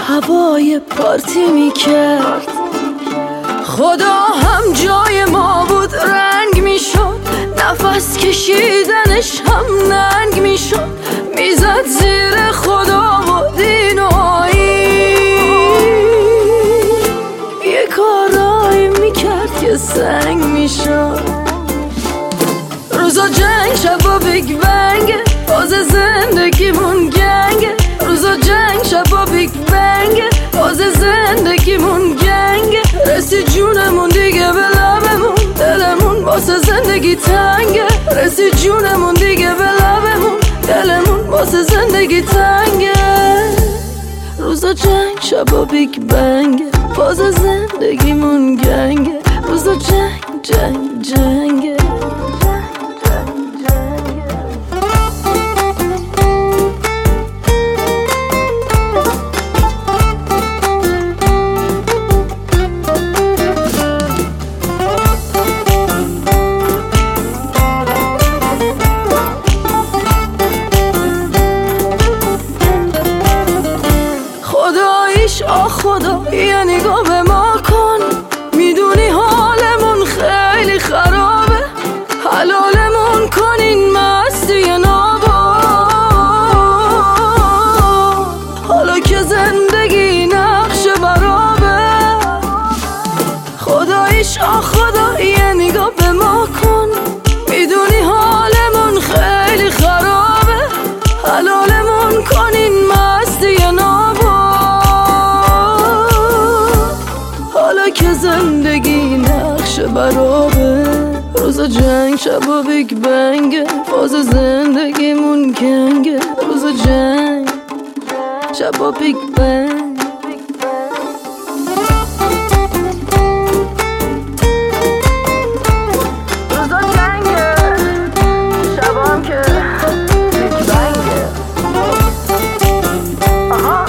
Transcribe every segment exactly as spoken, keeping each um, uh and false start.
هوای پارتی میکرد. خدا هم جای ما بود رنگ میشد، نفس کشیدنش هم ننگ میشد، میزد زیر خدا و دین و آیین، یه کارایی میکرد که سنگ میشد. روزا جنگ شبا بیگ بنگ، باز زندگیمون گنگ. روزا جنگ شبا بیگ بنگ، باز زندگیمون گنگ. رسی جونمون دیگه به لبمون، دلمون واسه زندگی تنگه. رسی جونمون دیگه به لبمون، دلمون واسه زندگی تنگه. روزا جنگ شبا بیگ بنگ، باز زندگیمون گنگه. روزا جنگ جنگ جنگه. خداییش آه خدا یه نگاه به ما کن، میدونی حالمون خیلی خرابه. حلالمون کن این مستی نابا، حالا که زندگی نقش برابه. خداییش آه خدا یه نگاه به ما کن، میدونی حالمون خیلی خرابه. حلالمون کن این مستی نابا، که زندگی نقش برابه. روزا جنگ شبا بیگ بنگه، باز زندگیمون گنگه. روزا جنگ شبا بیگ بنگ. روزا جنگه شبا هم که بیگ بنگه. آها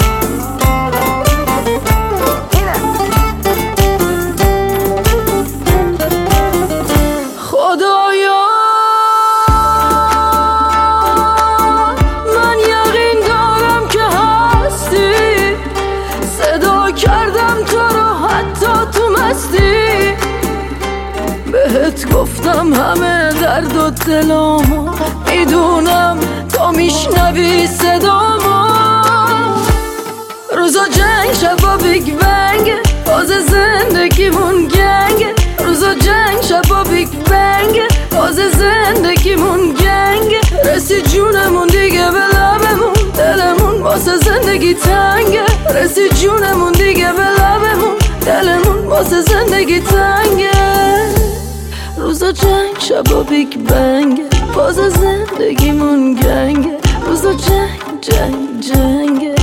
خدایا من یقین دارم که هستی، صدا کردم تو رو حتی تو مستی. بهت گفتم همه درد و دلامو، میدونم تو میشنوی صدامو. روزا جنگ شبا بیگ بنگ، باز زندگیمون گنگ. روزا جنگ شبا بیگ بنگ، باز زندگیمون گنگ. رسی جونمون دیگه به لبمون، دلمون واسه زندگی تنگه. رسی جونمون دیگه به لبمون، دلمون واسه زندگی تنگه. روزا جنگ شبا بیگ بنگ، باز زندگیمون گنگه. روزا جنگ جنگ جنگه.